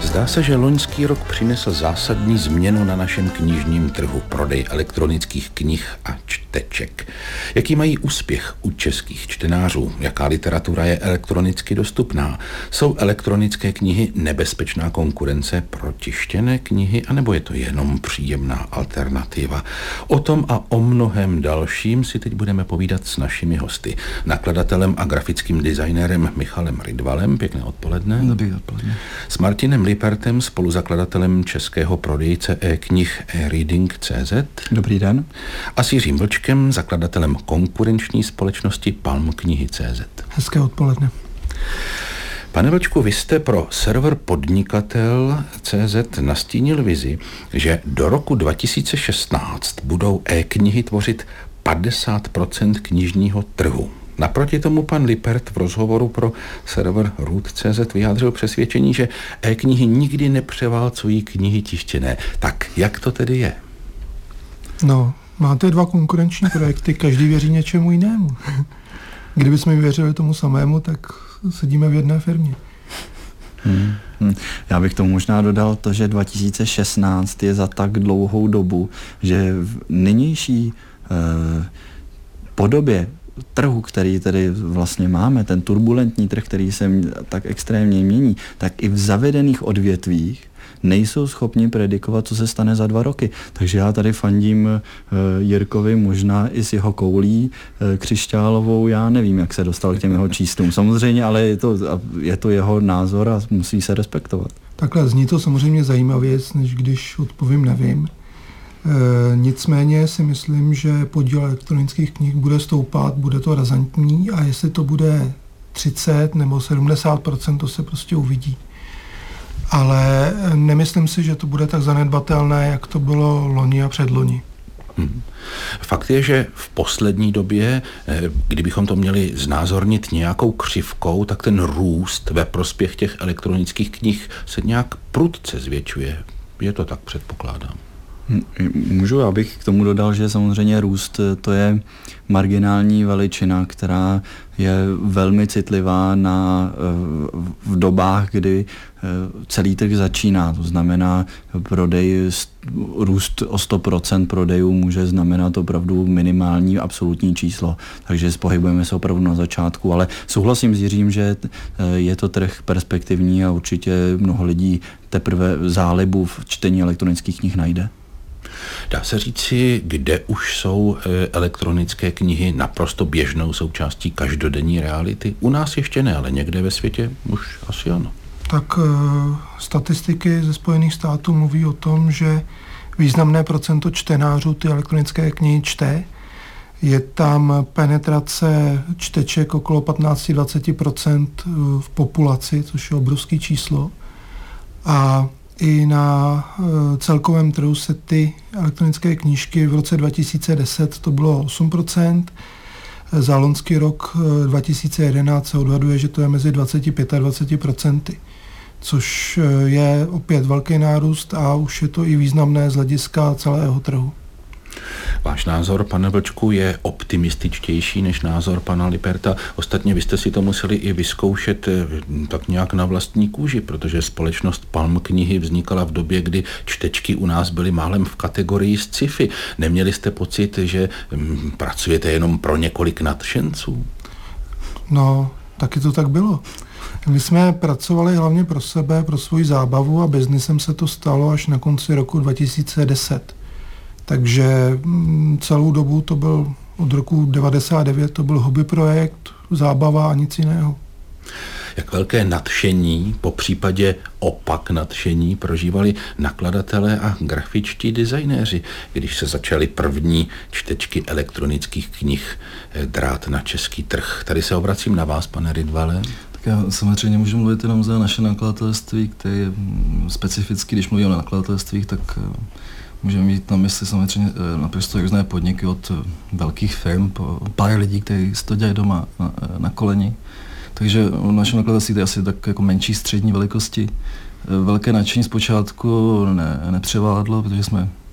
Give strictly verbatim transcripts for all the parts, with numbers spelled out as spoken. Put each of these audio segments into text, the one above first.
Zdá se, že loňský rok přinesl zásadní změnu na našem knižním trhu, prodej elektronických knih a čteček. Jaký mají úspěch u českých čtenářů? Jaká literatura je elektronicky dostupná? Jsou elektronické knihy nebezpečná konkurence pro tištěné knihy, anebo je to jenom příjemná alternativa? O tom a o mnohem dalším si teď budeme povídat s našimi hosty. Nakladatelem a grafickým designérem Michalem Rydvalem. Pěkné odpoledne. Dobrý odpoledne. S Martinem Lipertem, spoluzakladatelem českého prodejce e-knih e-reading tečka cé zet. Dobrý den. A s Jiřím Vlčkem, zakladatelem konkurenční společnosti Palm knihy tečka cé zet. Hezké odpoledne. Pane Vlčku, vy jste pro server podnikatel tečka cé zet nastínil vizi, že do roku dva tisíce šestnáct budou e-knihy tvořit padesát procent knižního trhu. Naproti tomu pan Lipert v rozhovoru pro server root tečka cé zet vyjádřil přesvědčení, že e-knihy nikdy nepřeválcují knihy tištěné. Tak jak to tedy je? No, máte dva konkurenční projekty, každý věří něčemu jinému. Kdybychom věřili tomu samému, tak sedíme v jedné firmě. Hmm, hmm. Já bych tomu možná dodal to, že dva tisíce šestnáct je za tak dlouhou dobu, že v nynější eh, podobě trhu, který tedy vlastně máme, ten turbulentní trh, který se tak extrémně mění, tak i v zavedených odvětvích nejsou schopni predikovat, co se stane za dva roky. Takže já tady fandím uh, Jirkovi možná i s jeho koulí uh, křišťálovou, já nevím, jak se dostal k těm jeho číslům. Samozřejmě, ale je to, je to jeho názor a musí se respektovat. Takhle zní to samozřejmě zajímavěc, než když odpovím nevím. E, nicméně si myslím, že podíl elektronických knih bude stoupat, bude to razantní a jestli to bude třicet nebo sedmdesát procent, to se prostě uvidí. Ale nemyslím si, že to bude tak zanedbatelné, jak to bylo loni a předloni. Hmm. Fakt je, že v poslední době, kdybychom to měli znázornit nějakou křivkou, tak ten růst ve prospěch těch elektronických knih se nějak prudce zvětšuje. Je to tak, předpokládám. Můžu, já bych k tomu dodal, že samozřejmě růst to je marginální veličina, která je velmi citlivá na, v dobách, kdy celý trh začíná. To znamená, prodej, růst o sto procent prodejů může znamenat opravdu minimální absolutní číslo. Takže pohybujeme se opravdu na začátku, ale souhlasím s Jiřím, že je to trh perspektivní a určitě mnoho lidí teprve zálibu v čtení elektronických knih najde. Dá se říci, kde už jsou elektronické knihy naprosto běžnou součástí každodenní reality? U nás ještě ne, ale někde ve světě už asi ano. Tak statistiky ze Spojených států mluví o tom, že významné procento čtenářů ty elektronické knihy čte. Je tam penetrace čteček okolo patnáct až dvacet procent v populaci, což je obrovské číslo. A i na celkovém trhu se ty elektronické knížky v roce dva tisíce deset to bylo osm procent. Za loňský rok dva tisíce jedenáct se odhaduje, že to je mezi dvacet pět a dvacet procent, což je opět velký nárůst a už je to i významné z hlediska celého trhu. Váš názor, pane Vlčku, je optimističtější než názor pana Liperta. Ostatně vy jste si to museli i vyzkoušet tak nějak na vlastní kůži, protože společnost Palm knihy vznikala v době, kdy čtečky u nás byly málem v kategorii sci-fi. Neměli jste pocit, že hm, pracujete jenom pro několik nadšenců? No, taky to tak bylo. My jsme pracovali hlavně pro sebe, pro svoji zábavu a biznisem se to stalo až na konci roku dva tisíce deset. Takže celou dobu to byl od roku devadesát devět, to byl hobby projekt, zábava a nic jiného. Jak velké nadšení, po případě opak nadšení, prožívali nakladatelé a grafičtí designéři, když se začaly první čtečky elektronických knih drát na český trh. Tady se obracím na vás, pane Rydvale. Tak já samozřejmě můžu mluvit jenom za naše nakladatelství, které je specificky, když mluvím o nakladatelstvích, tak můžeme mít na mysli samozřejmě naprosto různé podniky od velkých firm po pár lidí, kteří si to dělají doma na, na koleni. Takže v našem nakladatelství je asi tak jako menší střední velikosti. Velké nadšení zpočátku ne, nepřevládlo, protože jsme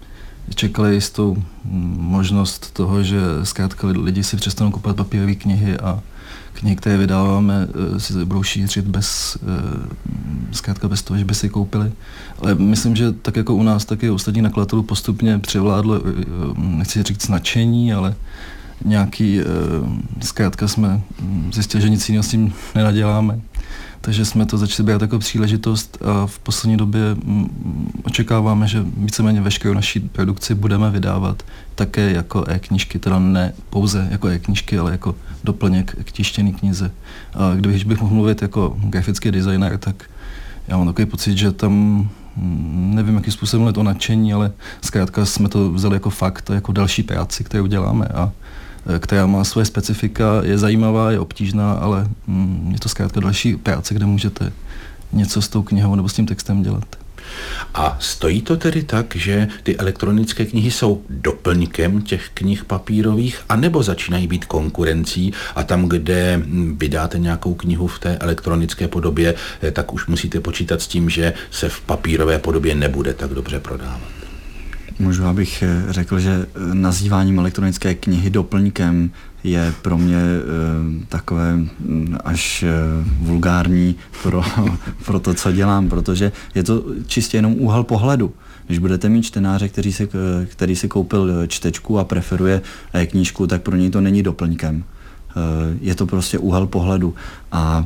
čekali jistou možnost toho, že zkrátka lidi si přestanou kupovat papírové knihy a knihy, které vydáváme, si budou šířit bez, zkrátka bez toho, že by si koupili. Ale myslím, že tak jako u nás, tak i u ostatních nakladatelů postupně převládlo, nechci říct nadšení, ale nějaký, zkrátka jsme zjistili, že nic jiného s tím nenaděláme. Takže jsme to začali brát jako příležitost a v poslední době očekáváme, že víceméně veškerou naší produkci budeme vydávat také jako e-knížky, teda ne pouze jako e-knížky, ale jako doplněk k tištěné knize. A když bych mohl mluvit jako grafický designer, tak já mám takový pocit, že tam nevím, jakým způsobem je to nadšení, ale zkrátka jsme to vzali jako fakt a jako další práci, kterou děláme a která má svoje specifika, je zajímavá, je obtížná, ale mm, je to zkrátka další práce, kde můžete něco s tou knihou nebo s tím textem dělat. A stojí to tedy tak, že ty elektronické knihy jsou doplňkem těch knih papírových, anebo začínají být konkurencí a tam, kde vydáte nějakou knihu v té elektronické podobě, tak už musíte počítat s tím, že se v papírové podobě nebude tak dobře prodávat? Můžu, abych řekl, že nazýváním elektronické knihy doplňkem je pro mě e, takové až e, vulgární pro, pro to, co dělám, protože je to čistě jenom úhel pohledu. Když budete mít čtenáře, který si, který si koupil čtečku a preferuje e-knížku, tak pro něj to není doplňkem. E, je to prostě úhel pohledu. A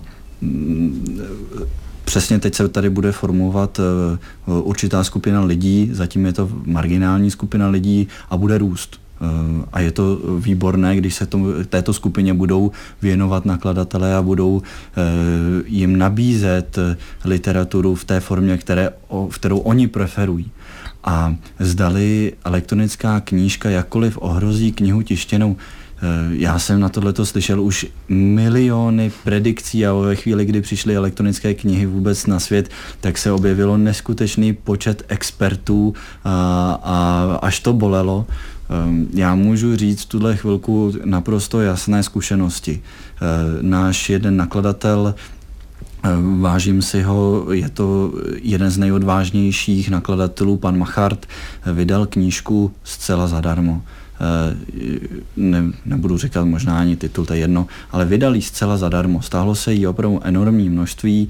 přesně teď se tady bude formovat uh, určitá skupina lidí, zatím je to marginální skupina lidí a bude růst. Uh, a je to výborné, když se tomu, této skupině budou věnovat nakladatelé a budou uh, jim nabízet literaturu v té formě, které, o, v kterou oni preferují. A zdali elektronická knížka jakkoliv ohrozí knihu tištěnou, já jsem na tohleto slyšel už miliony predikcí a ve chvíli, kdy přišly elektronické knihy vůbec na svět, tak se objevilo neskutečný počet expertů a, a až to bolelo. Já můžu říct v tuhle chvilku naprosto jasné zkušenosti. Náš jeden nakladatel, vážím si ho, je to jeden z nejodvážnějších nakladatelů, pan Machart, vydal knížku zcela zadarmo. Ne, nebudu říkat možná ani titul, to je jedno, ale vydali zcela zadarmo. Stálo se jí opravdu enormní množství.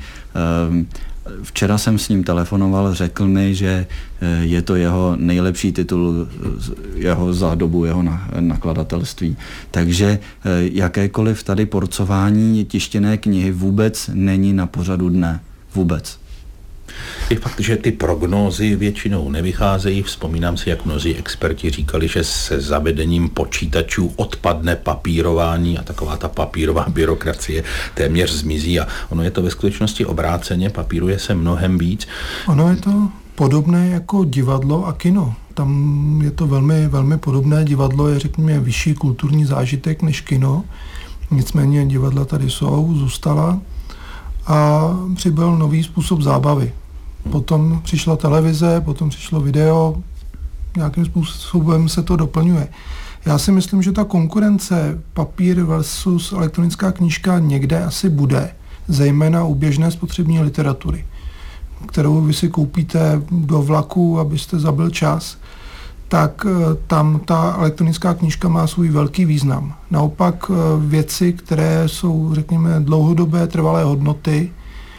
Včera jsem s ním telefonoval, řekl mi, že je to jeho nejlepší titul jeho za dobu jeho nakladatelství. Takže jakékoliv tady porcování tištěné knihy vůbec není na pořadu dne. Vůbec. Je fakt, že ty prognózy většinou nevycházejí. Vzpomínám si, jak mnozí experti říkali, že se zavedením počítačů odpadne papírování a taková ta papírová byrokracie téměř zmizí a ono je to ve skutečnosti obráceně, papíruje se mnohem víc. Ono je to podobné jako divadlo a kino. Tam je to velmi, velmi podobné. Divadlo je, řekněme, vyšší kulturní zážitek než kino. Nicméně divadla tady jsou, zůstala a přibyl nový způsob zábavy. Potom přišla televize, potom přišlo video, nějakým způsobem se to doplňuje. Já si myslím, že ta konkurence papír versus elektronická knížka někde asi bude, zejména u běžné spotřební literatury, kterou vy si koupíte do vlaku, abyste zabil čas, tak tam ta elektronická knížka má svůj velký význam. Naopak věci, které jsou, řekněme, dlouhodobé trvalé hodnoty,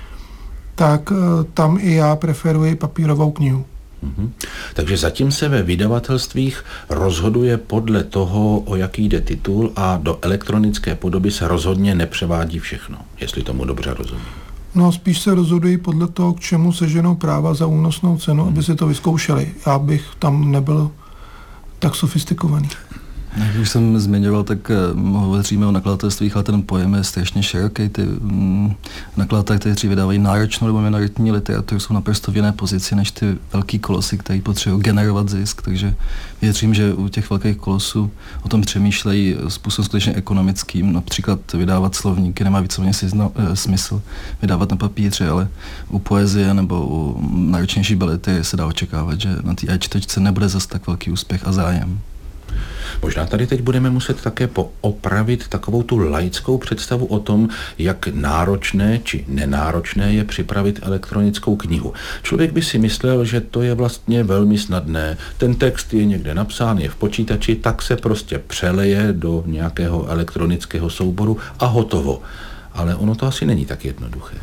tak tam i já preferuji papírovou knihu. Mm-hmm. Takže zatím se ve vydavatelstvích rozhoduje podle toho, o jaký jde titul a do elektronické podoby se rozhodně nepřevádí všechno, jestli tomu dobře rozumím. No, spíš se rozhodují podle toho, k čemu seženou práva za únosnou cenu, aby si to vyzkoušeli. Já bych tam nebyl tak sofistikovaný. Jak už jsem zmiňoval, tak hovoříme o nakladatelstvích, ale ten pojem je strašně široký. Ty mm, nakladatelé, kteří vydávají náročnou nebo minoritní literaturu, jsou naprosto v jiné pozici než ty velký kolosy, které potřebují generovat zisk. Takže věřím, že u těch velkých kolosů o tom přemýšlejí způsobem skutečně ekonomickým. Například vydávat slovníky nemá víceméně smysl vydávat na papíře, ale u poezie nebo u náročnější belety se dá očekávat, že na té e-čtečce nebude zas tak velký úspěch a zájem. Možná tady teď budeme muset také poopravit takovou tu laickou představu o tom, jak náročné či nenáročné je připravit elektronickou knihu. Člověk by si myslel, že to je vlastně velmi snadné. Ten text je někde napsán, je v počítači, tak se prostě přeleje do nějakého elektronického souboru a hotovo. Ale ono to asi není tak jednoduché.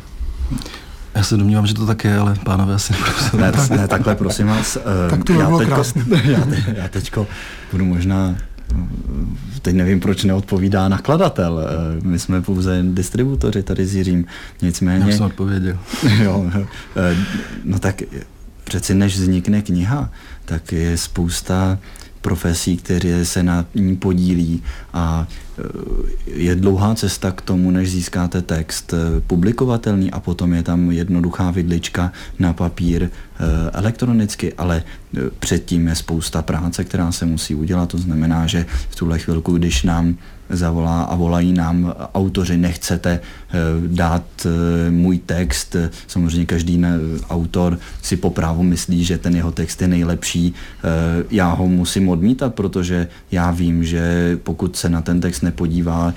Já se domnívám, že to tak je, ale pánové asi ne, ne, takhle prosím vás. Tak to by bylo krásné. Já, já teďko budu možná, teď nevím, proč neodpovídá nakladatel. My jsme pouze distributoři tady s Jiřím. Nicméně... Já jsem odpověděl. Jo, no tak přeci než vznikne kniha, tak je spousta profesí, které se na ní podílí a je dlouhá cesta k tomu, než získáte text publikovatelný a potom je tam jednoduchá vidlička na papír elektronicky, ale předtím je spousta práce, která se musí udělat. To znamená, že v tuhle chvilku, když nám zavolá a volají nám autoři, nechcete dát můj text, samozřejmě každý autor si po právu myslí, že ten jeho text je nejlepší, já ho musím odmítat, protože já vím, že pokud se na ten text nepodívá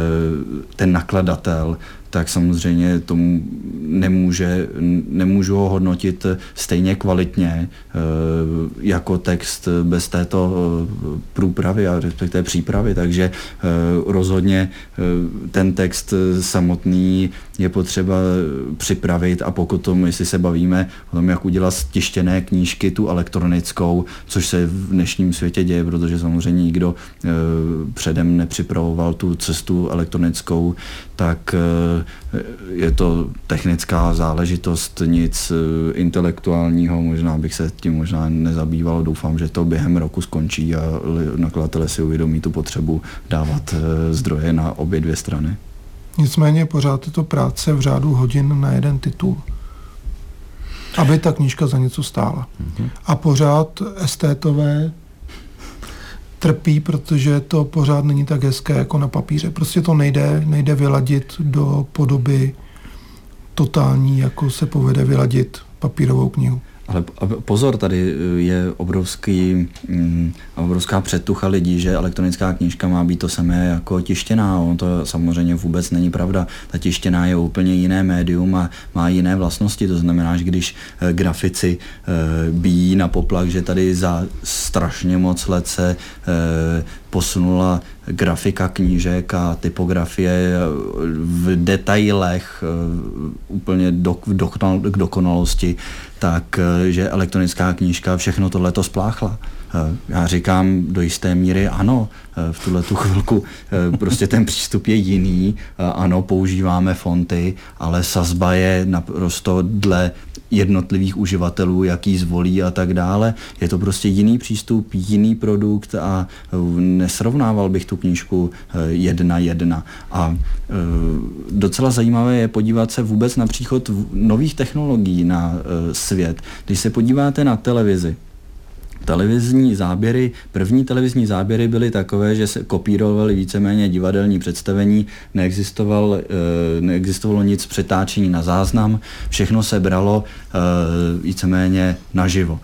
ten nakladatel, tak samozřejmě tomu nemůže, nemůžu ho hodnotit stejně kvalitně jako text bez této průpravy a respektive přípravy, takže rozhodně ten text samotný je potřeba připravit a pokud tomu, jestli se bavíme o tom, jak udělat z tištěné knížky tu elektronickou, což se v dnešním světě děje, protože samozřejmě nikdo předem nepřipravoval tu cestu elektronickou, tak je to technická záležitost, nic intelektuálního, možná bych se tím možná nezabýval. Doufám, že to během roku skončí a nakladatelé si uvědomí tu potřebu dávat zdroje na obě dvě strany. Nicméně pořád je to práce v řádu hodin na jeden titul, aby ta knížka za něco stála. Mm-hmm. A pořád estétové trpí, protože to pořád není tak hezké jako na papíře. Prostě to nejde, nejde vyladit do podoby totální, jako se povede vyladit papírovou knihu. Ale pozor, tady je obrovský, obrovská předtucha lidí, že elektronická knížka má být to samé jako tištěná. On to samozřejmě vůbec není pravda. Ta tištěná je úplně jiné médium a má jiné vlastnosti. To znamená, že když grafici bíjí na poplach, že tady za strašně moc let se posunula grafika knížek a typografie v detailech úplně do, do, k dokonalosti, tak že elektronická knížka všechno tohleto spláchla. Já říkám do jisté míry ano, v tuhletu chvilku prostě ten přístup je jiný, ano, používáme fonty, ale sazba je naprosto dle jednotlivých uživatelů, jaký zvolí a tak dále. Je to prostě jiný přístup, jiný produkt a nesrovnával bych tu knížku jedna jedna. A docela zajímavé je podívat se vůbec na příchod nových technologií na svět. Když se podíváte na televizi, televizní záběry, první televizní záběry byly takové, že se kopírovaly víceméně divadelní představení, neexistoval, neexistovalo nic přetáčení na záznam, všechno se bralo víceméně naživo.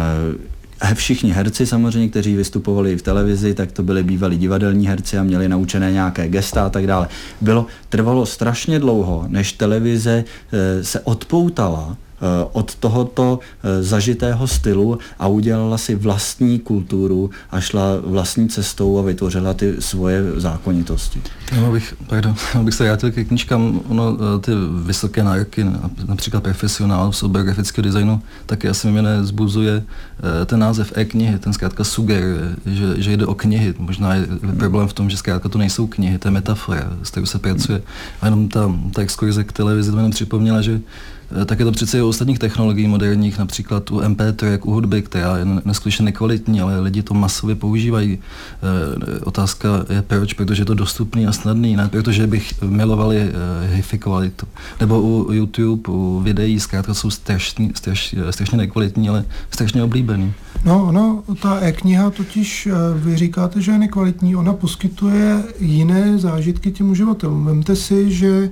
Všichni herci samozřejmě, kteří vystupovali v televizi, tak to byli bývalí divadelní herci a měli naučené nějaké gesta a tak dále. Bylo, trvalo strašně dlouho, než televize se odpoutala od tohoto zažitého stylu a udělala si vlastní kulturu a šla vlastní cestou a vytvořila ty svoje zákonitosti. No, bych, pardon, bych se vrátil ke knížkám, ono, ty vysoké nároky, například profesionál v oboru grafického designu, taky asi mě nezbuzuje ten název e-knihy, ten zkrátka sugeruje, že, že jde o knihy. Možná je problém v tom, že zkrátka to nejsou knihy, to je metafora, s kterou se pracuje. A jenom ta, ta exkurze k televizi to jenom připomněla, že tak je to přece i u ostatních technologií moderních, například u em pé tři, jak u hudby, která je neskutečně nekvalitní, ale lidi to masově používají. E, otázka je proč, protože je to dostupný a snadný, ne protože bych milovali, e, hifikovali to. Nebo u YouTube, u videí, zkrátka jsou strašný, straš, strašně nekvalitní, ale strašně oblíbený. No, no, ta e-kniha totiž, vy říkáte, že je nekvalitní, ona poskytuje jiné zážitky těm uživatelům. Vemte si, že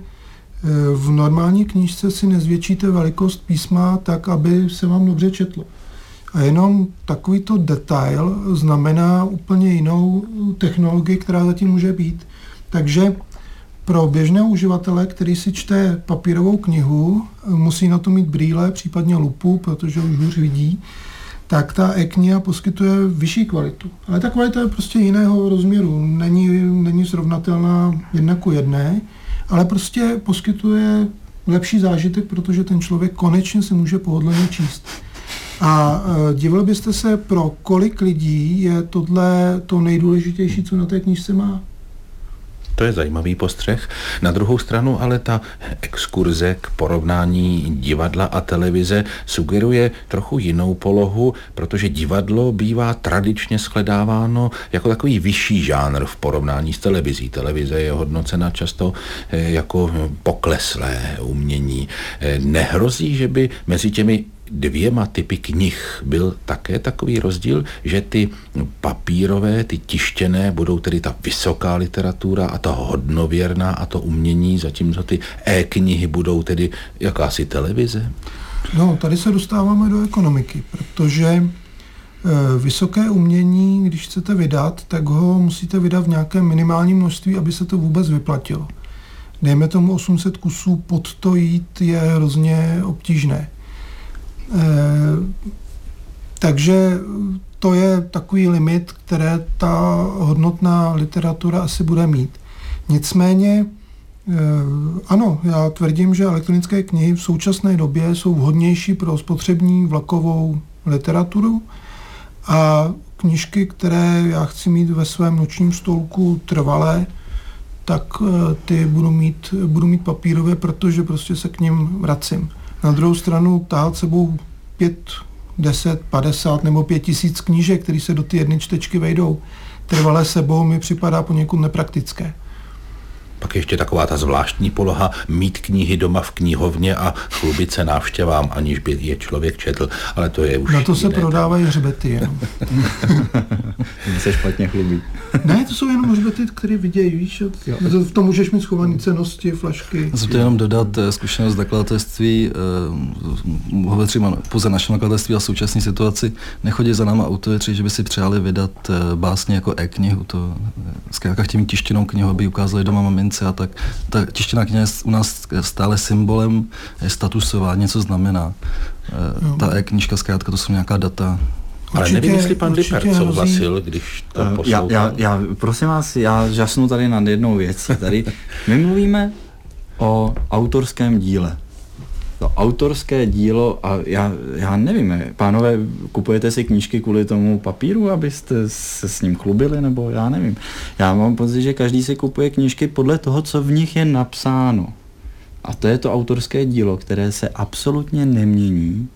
v normální knížce si nezvětšíte velikost písma tak, aby se vám dobře četlo. A jenom takovýto detail znamená úplně jinou technologii, která zatím může být. Takže pro běžného uživatele, který si čte papírovou knihu, musí na to mít brýle, případně lupu, protože už hůř vidí, tak ta e-kniha poskytuje vyšší kvalitu. Ale ta kvalita je prostě jiného rozměru. Není, není srovnatelná jedna ku jedné, ale prostě poskytuje lepší zážitek, protože ten člověk konečně si může pohodlně číst. A e, divil byste se, pro kolik lidí je tohle to nejdůležitější, co na té knížce má? To je zajímavý postřeh. Na druhou stranu ale ta exkurze k porovnání divadla a televize sugeruje trochu jinou polohu, protože divadlo bývá tradičně shledáváno jako takový vyšší žánr v porovnání s televizí. Televize je hodnocena často jako pokleslé umění. Nehrozí, že by mezi těmi dvěma typy knih byl také takový rozdíl, že ty papírové, ty tištěné budou tedy ta vysoká literatura a ta hodnověrná a to umění, zatímco ty e-knihy budou tedy jakási televize? No, tady se dostáváme do ekonomiky, protože e, vysoké umění, když chcete vydat, tak ho musíte vydat v nějakém minimálním množství, aby se to vůbec vyplatilo. Dejme tomu osm set kusů, pod to jít je hrozně obtížné. E, takže to je takový limit, které ta hodnotná literatura asi bude mít. Nicméně, e, ano, já tvrdím, že elektronické knihy v současné době jsou vhodnější pro spotřební vlakovou literaturu a knížky, které já chci mít ve svém nočním stolku trvalé, tak e, ty budu mít, budu mít papírové, protože prostě se k nim vracím. Na druhou stranu tahat sebou pět, deset, padesát nebo pět tisíc knížek, které se do ty jedné čtečky vejdou, trvalé sebou mi připadá poněkud nepraktické. Pak ještě taková ta zvláštní poloha mít knihy doma v knihovně a chlubit se návštěvám, aniž by je člověk četl, ale to je už na to se jiné. prodávají hřbety jenom. se špatně chlubí. Ne, to jsou jenom hřbety, které vidějí, víš, v tom můžeš mít schované cennosti, flašky. Jsem to jenom dodat zkušenost z nakladatelství, hovořím pouze naše nakladatelství a současné situaci, nechodí za náma autoři, že by si přáli vydat básně jako e-knihu, to zkrátka chtějí mít tištěnou knihu, aby ukázali doma mamince a tak. Ta tištěná kniha je u nás stále symbolem, je statusová, něco znamená. No. Ta e-knižka zkrátka to jsou nějaká data. Ale určitě, nevím, jestli pan Lippert souhlasil, když to uh, poslouchal. Já, já, já, prosím vás, já žasnu tady nad jednou věcí. Tady my mluvíme o autorském díle. To autorské dílo, a já, já nevím, pánové, kupujete si knížky kvůli tomu papíru, abyste se s ním chlubili, nebo já nevím. Já mám pocit, že každý si kupuje knížky podle toho, co v nich je napsáno. A to je to autorské dílo, které se absolutně nemění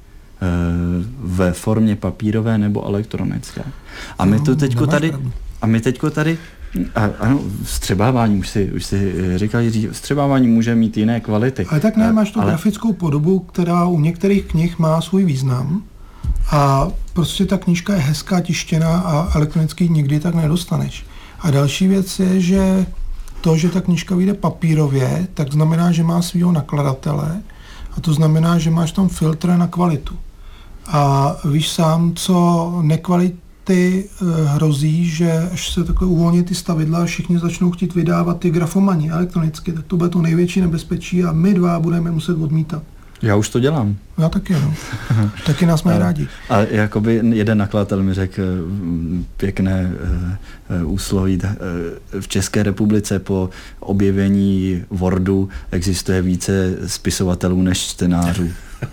ve formě papírové nebo elektronické. A my to teďko tady, a my teďko tady, a, ano, vstřebávání, už si, už si říkal, vstřebávání může mít jiné kvality. Ale tak ne, máš tu ale... grafickou podobu, která u některých knih má svůj význam a prostě ta knížka je hezká, tištěná a elektronicky nikdy tak nedostaneš. A další věc je, že to, že ta knížka vyjde papírově, tak znamená, že má svýho nakladatele a to znamená, že máš tam filtr na kvalitu. A víš sám, co nekvality hrozí, že až se takhle uvolní ty stavidla a všichni začnou chtít vydávat ty grafomani elektronicky, tak to bude to největší nebezpečí a my dva budeme muset odmítat. Já už to dělám. Já taky, no. Taky nás mají rádi. A jakoby jeden nakladatel mi řekl pěkné uh, úsloví. Uh, v České republice po objevení Wordu existuje více spisovatelů než čtenářů.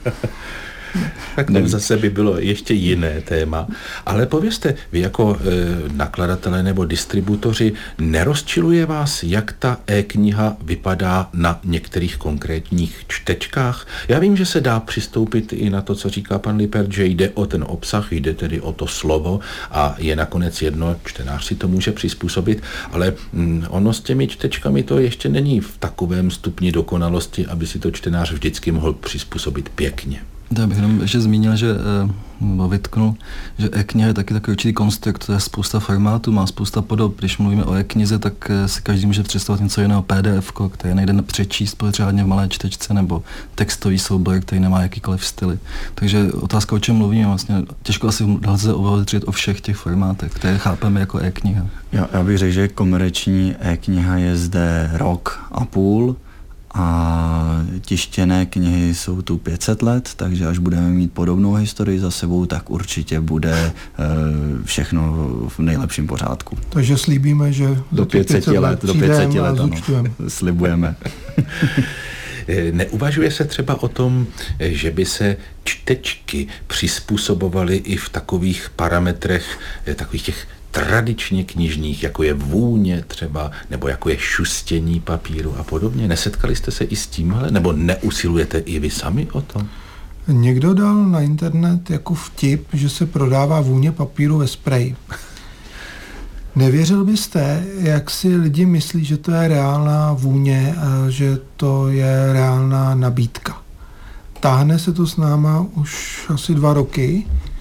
Tak to zase by bylo ještě jiné téma. Ale povězte, vy jako e, nakladatelé nebo distributoři, nerozčiluje vás, jak ta e-kniha vypadá na některých konkrétních čtečkách? Já vím, že se dá přistoupit i na to, co říká pan Lippert, že jde o ten obsah, jde tedy o to slovo a je nakonec jedno, čtenář si to může přizpůsobit, ale mm, ono s těmi čtečkami to ještě není v takovém stupni dokonalosti, aby si to čtenář vždycky mohl přizpůsobit pěkně. Já bych jenom ještě zmínil, že vytknul, že e-kniha je taky takový určitý konstrukt, to je spousta formátů, má spousta podob. Když mluvíme o e-knize, tak si každý může představit něco jiného, P D F, které nejde přečíst pořádně v malé čtečce, nebo textový soubor, který nemá jakýkoliv styly. Takže otázka, o čem mluvíme, vlastně těžko asi lze hovořit o všech těch formátech, které chápeme jako e-kniha. Já, já bych řekl, že komerční e-kniha je zde rok a půl, a tištěné knihy jsou tu pět set let, takže až budeme mít podobnou historii za sebou, tak určitě bude e, všechno v nejlepším pořádku. Takže slíbíme, že do pět set let, do pět set let, ano, slibujeme. Neuvažuje se třeba o tom, že by se čtečky přizpůsobovaly i v takových parametrech, takových těch tradičně knižních, jako je vůně třeba, nebo jako je šustění papíru a podobně. Nesetkali jste se i s tímhle? Nebo neusilujete i vy sami o to? Někdo dal na internet jako vtip, že se prodává vůně papíru ve spreji. Nevěřil byste, jak si lidi myslí, že to je reálná vůně, že to je reálná nabídka. Táhne se to s náma už asi dva roky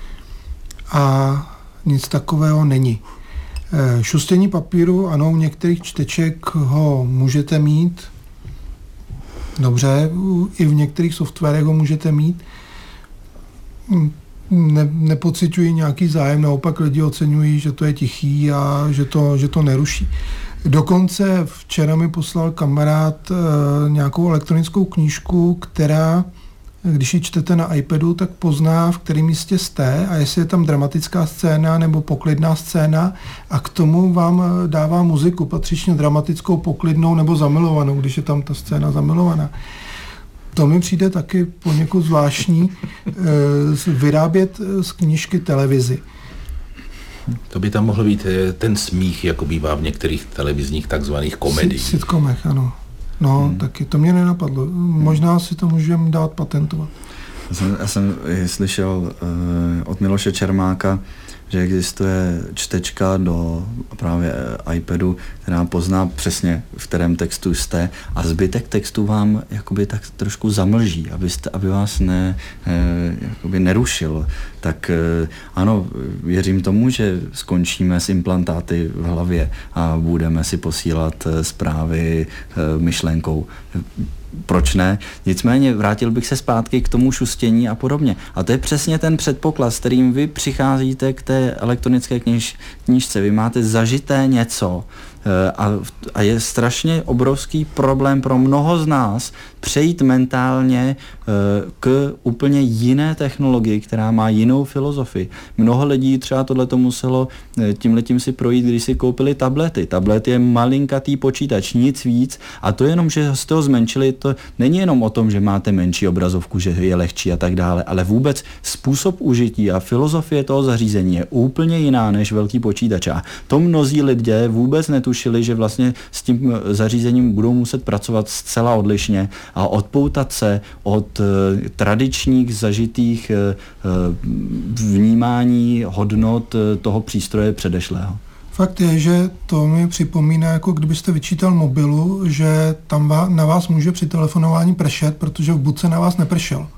a nic takového není. Šustění papíru, ano, u některých čteček ho můžete mít, dobře, i v některých softwarech ho můžete mít. Ne, nepociťují nějaký zájem, naopak lidi oceňují, že to je tichý a že to, že to neruší. Dokonce včera mi poslal kamarád e, nějakou elektronickou knížku, která, když ji čtete na iPadu, tak pozná, v kterém místě jste a jestli je tam dramatická scéna nebo poklidná scéna a k tomu vám dává muziku, patřičně dramatickou, poklidnou nebo zamilovanou, když je tam ta scéna zamilovaná. To mi přijde taky poněkud zvláštní e, vyrábět z knížky televizi. To by tam mohl být ten smích, jako bývá v některých televizních takzvaných komediích. Sitcomech, ano. No, hmm. taky to mě nenapadlo. Možná si to můžeme dát patentovat. Já jsem, já jsem slyšel uh, od Miloše Čermáka, že existuje čtečka do právě iPadu, která pozná přesně, v kterém textu jste a zbytek textu vám jakoby tak trošku zamlží, abyste, aby vás ne, eh, jakoby nerušil. Tak eh, ano, věřím tomu, že skončíme s implantáty v hlavě a budeme si posílat eh, zprávy eh, myšlenkou. Proč ne? Nicméně vrátil bych se zpátky k tomu šustění a podobně. A to je přesně ten předpoklad, s kterým vy přicházíte k té elektronické kniž, knížce. Vy máte zažité něco a, a je strašně obrovský problém pro mnoho z nás přejít mentálně k úplně jiné technologii, která má jinou filozofii. Mnoho lidí třeba tohleto muselo tímhletím si projít, když si koupili tablety. Tablet je malinkatý počítač, nic víc a to jenom, že jste ho zmenšili, to není jenom o tom, že máte menší obrazovku, že je lehčí a tak dále, ale vůbec způsob užití a filozofie toho zařízení je úplně jiná než velký počítač. A to mnozí lidé vůbec netušili, že vlastně s tím zařízením budou muset pracovat zcela odlišně a odpoutat se od uh, tradičních zažitých uh, vnímání hodnot uh, toho přístroje předešlého. Fakt je, že to mi připomíná, jako kdybyste vyčítal mobilu, že tam vá, na vás může při telefonování pršet, protože v budce na vás nepršel.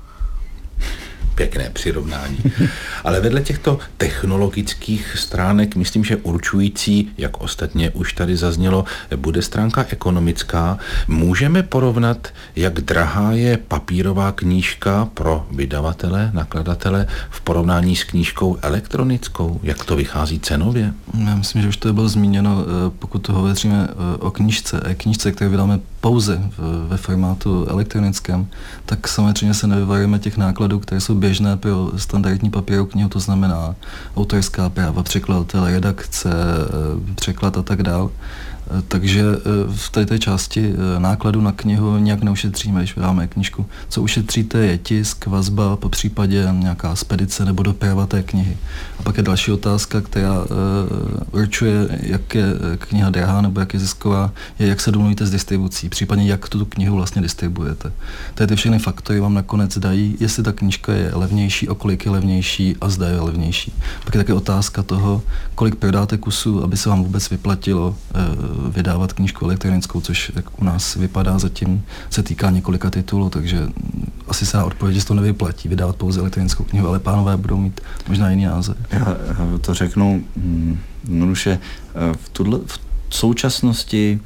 Pěkné přirovnání. Ale vedle těchto technologických stránek, myslím, že určující, jak ostatně už tady zaznělo, bude stránka ekonomická. Můžeme porovnat, jak drahá je papírová knížka pro vydavatele, nakladatele v porovnání s knížkou elektronickou? Jak to vychází cenově? Já myslím, že už to bylo zmíněno, pokud hovoříme o knížce, e-knížce, které vydáme pouze ve formátu elektronickém, tak samozřejmě se nevyvarujeme těch nákladů, které jsou běžné pro standardní papírovou knihu, to znamená autorská práva, překladatel, redakce, překlad a tak dál. Takže v té, té části nákladu na knihu nějak neušetříme, když vydáme knížku. Co ušetříte je tisk, vazba, po případě nějaká spedice nebo doprava té knihy. A pak je další otázka, která uh, určuje, jak je kniha drahá nebo jak je zisková, je jak se domluvíte s distribucí, případně jak tu knihu vlastně distribuujete. Tady ty všechny faktory vám nakonec dají, jestli ta knížka je levnější, o kolik je levnější a zda je levnější. Pak je také otázka toho, kolik prodáte kusů, aby se vám vůbec vyplatilo uh, vydávat knížku elektronickou, což jak u nás vypadá zatím, se týká několika titulů, takže asi se na odpověď, že to nevyplatí vydávat pouze elektronickou knihu, ale pánové budou mít možná jiný názor. Já, já to řeknu jednoduše. V, tuhle, v současnosti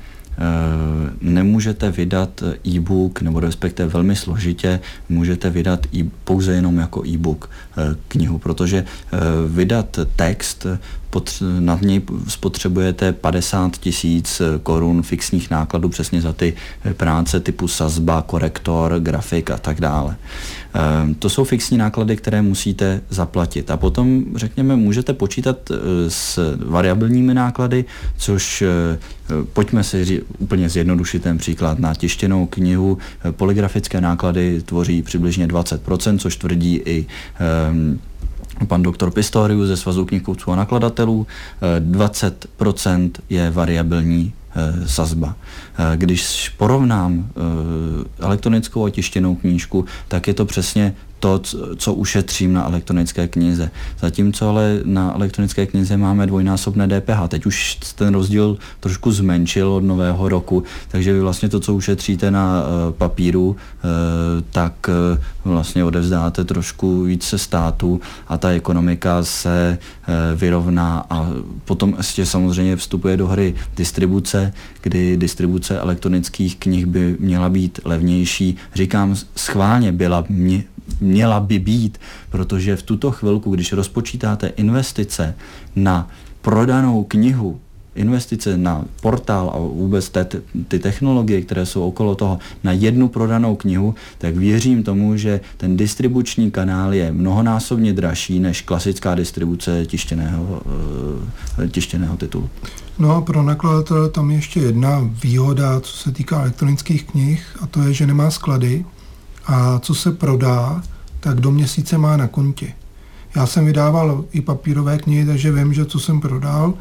nemůžete vydat e-book, nebo respektive velmi složitě můžete vydat e- pouze jenom jako e-book knihu, protože vydat text, na něj spotřebujete padesát tisíc korun fixních nákladů přesně za ty práce typu sazba, korektor, grafik a tak dále. To jsou fixní náklady, které musíte zaplatit. A potom, řekněme, můžete počítat s variabilními náklady, což pojďme si říct, úplně zjednodušit ten příklad. Na tištěnou knihu polygrafické náklady tvoří přibližně dvacet procent, což tvrdí i um, pan doktor Pistorius ze Svazu knihkupců a nakladatelů. dvacet procent je variabilní e, sazba. E, když porovnám e, elektronickou a tištěnou knížku, tak je to přesně to, co ušetřím na elektronické knize. Zatímco ale na elektronické knize máme dvojnásobné D P H. Teď už ten rozdíl trošku zmenšil od nového roku, takže vy vlastně to, co ušetříte na uh, papíru, uh, tak uh, vlastně odevzdáte trošku více státu a ta ekonomika se uh, vyrovná a potom ještě samozřejmě vstupuje do hry distribuce, kdy distribuce elektronických knih by měla být levnější. Říkám schválně byla mě měla by být, protože v tuto chvilku, když rozpočítáte investice na prodanou knihu, investice na portál a vůbec te, ty technologie, které jsou okolo toho, na jednu prodanou knihu, tak věřím tomu, že ten distribuční kanál je mnohonásobně dražší než klasická distribuce tištěného, uh, tištěného titulu. No a pro nakladatele tam je ještě jedna výhoda, co se týká elektronických knih, a to je, že nemá sklady a co se prodá, tak do měsíce má na kontě. Já jsem vydával i papírové knihy, takže vím, že co jsem prodal,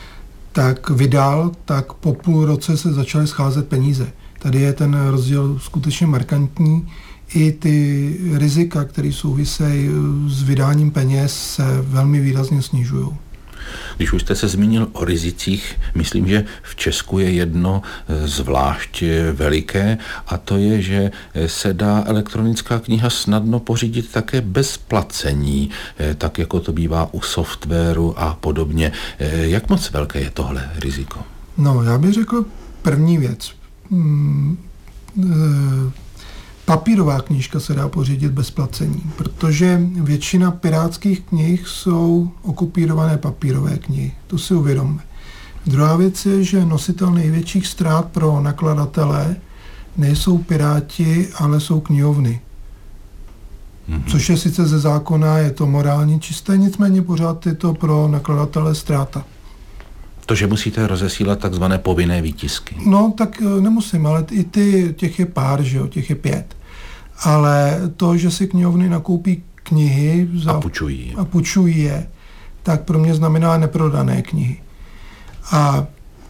tak vydal, tak po půl roce se začaly scházet peníze. Tady je ten rozdíl skutečně markantní. I ty rizika, které souvisejí s vydáním peněz, se velmi výrazně snižují. Když už jste se zmínil o rizicích, myslím, že v Česku je jedno zvlášť veliké a to je, že se dá elektronická kniha snadno pořídit také bez placení, tak jako to bývá u softwaru a podobně. Jak moc velké je tohle riziko? No, já bych řekl první věc. Hmm, e- Papírová knížka se dá pořídit bez placení, protože většina pirátských knih jsou okopírované papírové knihy. To si uvědomme. Druhá věc je, že nositel největších ztrát pro nakladatele nejsou piráti, ale jsou knihovny. Mm-hmm. Což je sice ze zákona, je to morálně čisté, nicméně pořád je to pro nakladatele ztráta. To, že musíte rozesílat takzvané povinné výtisky. No, tak nemusím, ale i ty, těch je pár, že jo, těch je pět. Ale to, že si knihovny nakoupí knihy za, a půjčují. a půjčují je, tak pro mě znamená neprodané knihy. A,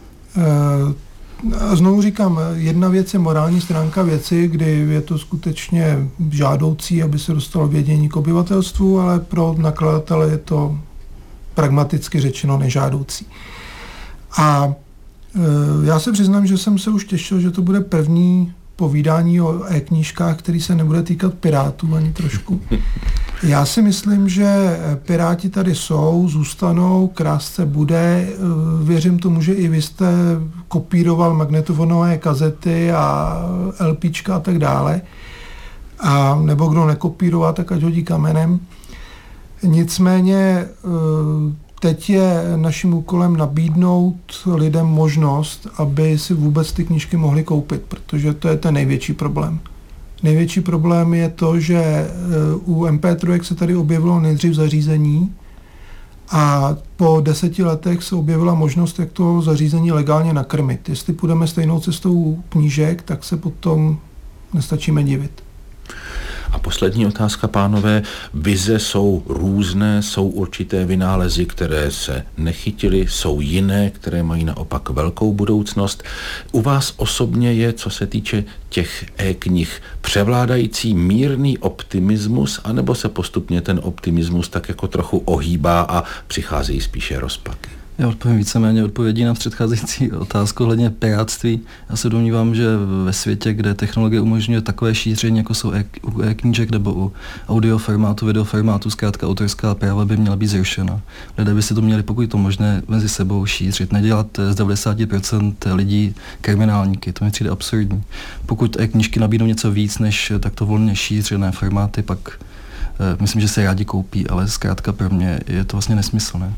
e, a znovu říkám, jedna věc je morální stránka věci, kdy je to skutečně žádoucí, aby se dostalo vědění k obyvatelstvu, ale pro nakladatele je to pragmaticky řečeno nežádoucí. A e, já se přiznám, že jsem se už těšil, že to bude první povídání o e-knížkách, který se nebude týkat pirátů ani trošku. Já si myslím, že piráti tady jsou, zůstanou, krásce bude. Věřím tomu, že i vy jste kopíroval magnetofonové kazety a LPčka a tak dále. A nebo kdo nekopíroval, tak ať hodí kamenem. Nicméně teď je naším úkolem nabídnout lidem možnost, aby si vůbec ty knížky mohli koupit, protože to je ten největší problém. Největší problém je to, že u em pé tři se tady objevilo nejdřív zařízení a po deseti letech se objevila možnost, jak to zařízení legálně nakrmit. Jestli půjdeme stejnou cestou knížek, tak se potom nestačíme divit. A poslední otázka, pánové. Vize jsou různé, jsou určité vynálezy, které se nechytily, jsou jiné, které mají naopak velkou budoucnost. U vás osobně je, co se týče těch e-knih, převládající mírný optimismus, anebo se postupně ten optimismus tak jako trochu ohýbá a přicházejí spíše rozpaky? Já odpovím víceméně odpovědí na předcházející otázku hledně pirátství. Já se domnívám, že ve světě, kde technologie umožňuje takové šíření, jako jsou e- u e-knížek nebo u audioformátu, videoformátu, zkrátka autorská práva by měla být zrušena. Lidé by si to měli, pokud to možné, mezi sebou šířit. Nedělat z devadesát procent lidí kriminálníky, to mi přijde absurdní. Pokud e-knížky nabídnou něco víc než takto volně šířené formáty, pak eh, myslím, že se rádi koupí, ale zkrátka pro mě je to vlastně nesmyslné.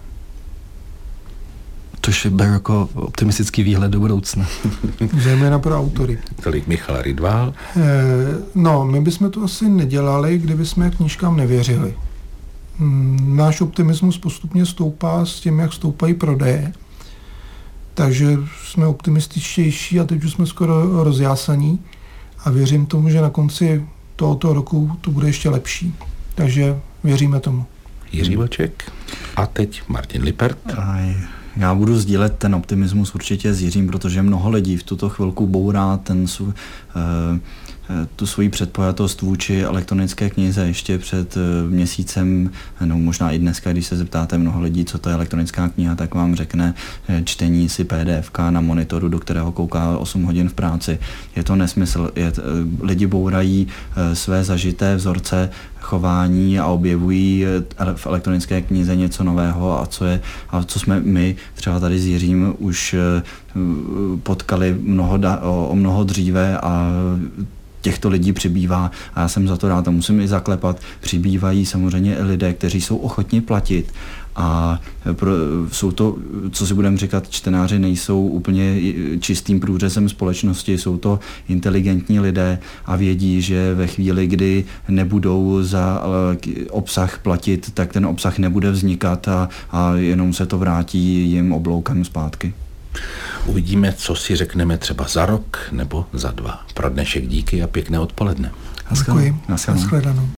Což beru jako optimistický výhled do budoucna. Zejména pro autory. Tolik Michal Rydval. E, no, my bychom to asi nedělali, kdyby jsme knížkám nevěřili. Náš optimismus postupně stoupá s tím, jak stoupají prodeje. Takže jsme optimističtější a teď už jsme skoro rozjásaní a věřím tomu, že na konci tohoto roku to bude ještě lepší. Takže věříme tomu. Jiří Vlček a teď Martin Lippert. Aj. Já budu sdílet ten optimismus určitě s Jiřím, protože mnoho lidí v tuto chvilku bourá ten, uh, tu svoji předpojatost vůči elektronické knize. Ještě před uh, měsícem, no možná i dneska, když se zeptáte mnoho lidí, co to je elektronická kniha, tak vám řekne čtení si P D F ka na monitoru, do kterého kouká osm hodin v práci. Je to nesmysl. Je, uh, lidi bourají uh, své zažité vzorce chování a objevují v elektronické knize něco nového a co je a co jsme my třeba tady s Jiřím už potkali mnoho da, o, o mnoho dříve a těchto lidí přibývá a já jsem za to rád a musím i zaklepat. Přibývají samozřejmě lidé, kteří jsou ochotni platit a pro, jsou to, co si budeme říkat, čtenáři nejsou úplně čistým průřezem společnosti, jsou to inteligentní lidé a vědí, že ve chvíli, kdy nebudou za obsah platit, tak ten obsah nebude vznikat a, a jenom se to vrátí jim obloukem zpátky. Uvidíme, co si řekneme třeba za rok nebo za dva. Pro dnešek díky a pěkné odpoledne. Děkuji. Nashledanou.